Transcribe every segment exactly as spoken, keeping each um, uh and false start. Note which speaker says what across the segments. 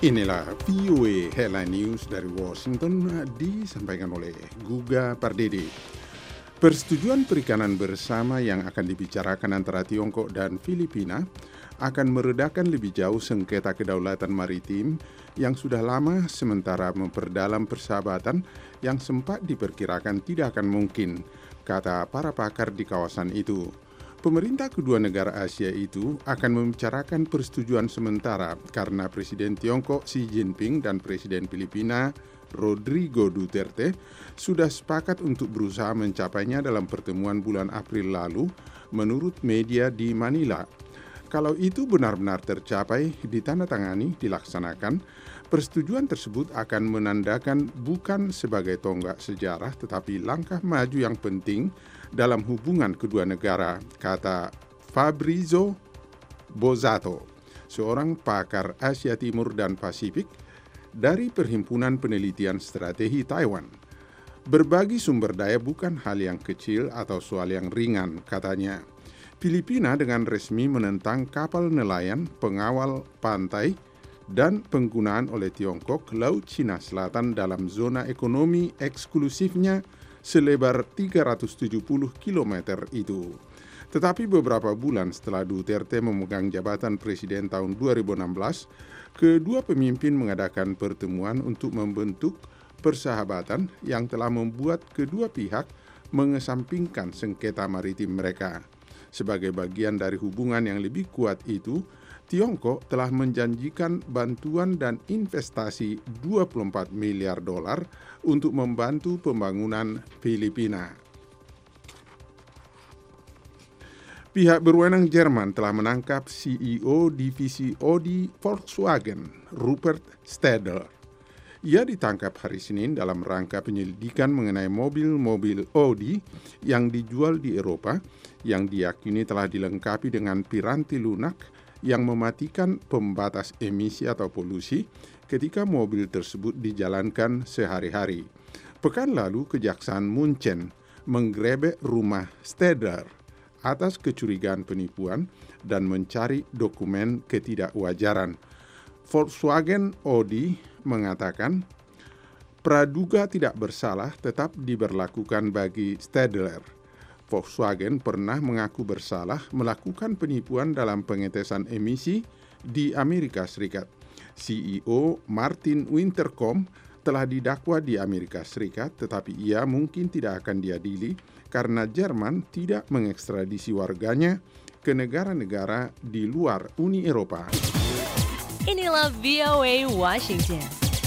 Speaker 1: Inilah V O A Headline News dari Washington disampaikan oleh Guga Pardede. Persetujuan perikanan bersama yang akan dibicarakan antara Tiongkok dan Filipina akan meredakan lebih jauh sengketa kedaulatan maritim yang sudah lama sementara memperdalam persahabatan yang sempat diperkirakan tidak akan mungkin, kata para pakar di kawasan itu. Pemerintah kedua negara Asia itu akan membicarakan persetujuan sementara karena Presiden Tiongkok Xi Jinping dan Presiden Filipina Rodrigo Duterte sudah sepakat untuk berusaha mencapainya dalam pertemuan bulan April lalu, menurut media di Manila. Kalau itu benar-benar tercapai, ditandatangani, dilaksanakan, persetujuan tersebut akan menandakan bukan sebagai tonggak sejarah tetapi langkah maju yang penting dalam hubungan kedua negara, kata Fabrizio Bozzato, seorang pakar Asia Timur dan Pasifik dari Perhimpunan Penelitian Strategi Taiwan. Berbagi sumber daya bukan hal yang kecil atau soal yang ringan, katanya. Filipina dengan resmi menentang kapal nelayan, pengawal pantai, dan penggunaan oleh Tiongkok Laut Cina Selatan dalam zona ekonomi eksklusifnya selebar tiga ratus tujuh puluh kilometer itu. Tetapi beberapa bulan setelah Duterte memegang jabatan presiden tahun dua ribu enam belas, kedua pemimpin mengadakan pertemuan untuk membentuk persahabatan yang telah membuat kedua pihak mengesampingkan sengketa maritim mereka. Sebagai bagian dari hubungan yang lebih kuat itu, Tiongkok telah menjanjikan bantuan dan investasi dua puluh empat miliar dolar untuk membantu pembangunan Filipina. Pihak berwenang Jerman telah menangkap C E O divisi Audi Volkswagen, Rupert Stadler. Ia ditangkap hari Senin dalam rangka penyelidikan mengenai mobil-mobil Audi yang dijual di Eropa yang diyakini telah dilengkapi dengan piranti lunak yang mematikan pembatas emisi atau polusi ketika mobil tersebut dijalankan sehari-hari. Pekan lalu, Kejaksaan Munchen menggerebek rumah Stadler atas kecurigaan penipuan dan mencari dokumen ketidakwajaran. Volkswagen Audi mengatakan praduga tidak bersalah tetap diberlakukan bagi Stadler. Volkswagen pernah mengaku bersalah melakukan penipuan dalam pengetesan emisi di Amerika Serikat. C E O Martin Winterkom telah didakwa di Amerika Serikat, tetapi ia mungkin tidak akan diadili karena Jerman tidak mengekstradisi warganya ke negara-negara di luar Uni Eropa.
Speaker 2: Inilah V O A Washington.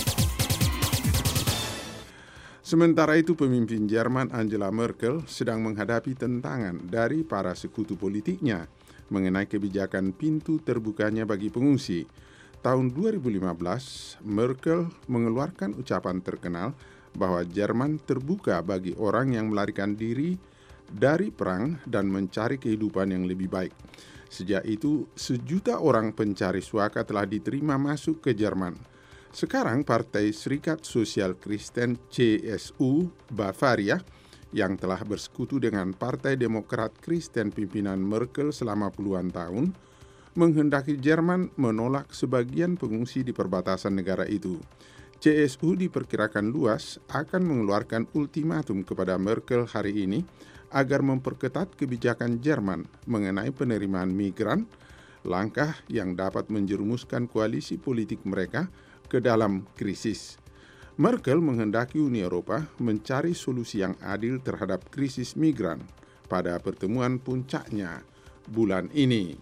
Speaker 1: Sementara itu, pemimpin Jerman Angela Merkel sedang menghadapi tentangan dari para sekutu politiknya mengenai kebijakan pintu terbukanya bagi pengungsi. Tahun dua ribu lima belas, Merkel mengeluarkan ucapan terkenal bahwa Jerman terbuka bagi orang yang melarikan diri dari perang dan mencari kehidupan yang lebih baik. Sejak itu, sejuta orang pencari suaka telah diterima masuk ke Jerman. Sekarang Partai Serikat Sosial Kristen C S U Bavaria yang telah bersekutu dengan Partai Demokrat Kristen pimpinan Merkel selama puluhan tahun menghendaki Jerman menolak sebagian pengungsi di perbatasan negara itu. C S U diperkirakan luas akan mengeluarkan ultimatum kepada Merkel hari ini agar memperketat kebijakan Jerman mengenai penerimaan migran, langkah yang dapat menjerumuskan koalisi politik mereka ke dalam krisis. Merkel menghendaki Uni Eropa mencari solusi yang adil terhadap krisis migran pada pertemuan puncaknya bulan ini.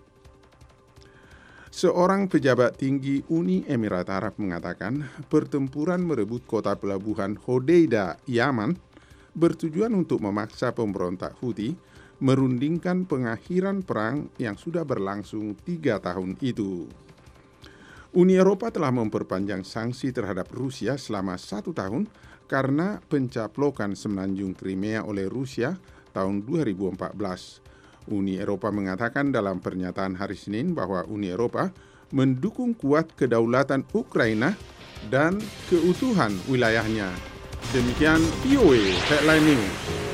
Speaker 1: Seorang pejabat tinggi Uni Emirat Arab mengatakan pertempuran merebut kota pelabuhan Hodeida, Yaman, bertujuan untuk memaksa pemberontak Houthi merundingkan pengakhiran perang yang sudah berlangsung tiga tahun itu. Uni Eropa telah memperpanjang sanksi terhadap Rusia selama satu tahun karena pencaplokan semenanjung Crimea oleh Rusia tahun dua ribu empat belas. Uni Eropa mengatakan dalam pernyataan hari Senin bahwa Uni Eropa mendukung kuat kedaulatan Ukraina dan keutuhan wilayahnya. Demikian V O A Headline News.